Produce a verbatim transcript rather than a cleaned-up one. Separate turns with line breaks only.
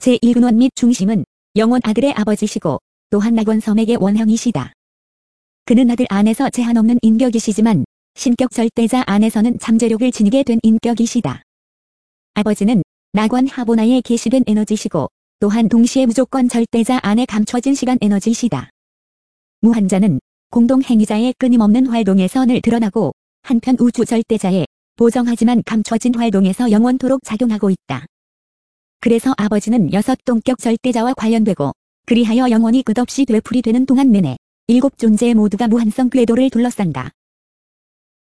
제일 근원 및 중심은 영원 아들의 아버지시고 또한 낙원섬에게 원형이시다. 그는 아들 안에서 제한 없는 인격이시지만 신격 절대자 안에서는 잠재력을 지니게 된 인격이시다. 아버지는 낙원 하보나에 계시된 에너지시고 또한 동시에 무조건 절대자 안에 감춰진 시간 에너지이시다. 무한자는 공동행위자의 끊임없는 활동에서 늘 드러나고 한편 우주 절대자의 보정하지만 감춰진 활동에서 영원토록 작용하고 있다. 그래서 아버지는 여섯 동격 절대자와 관련되고 그리하여 영원히 끝없이 되풀이되는 동안 내내 일곱 존재 모두가 무한성 궤도를 둘러싼다.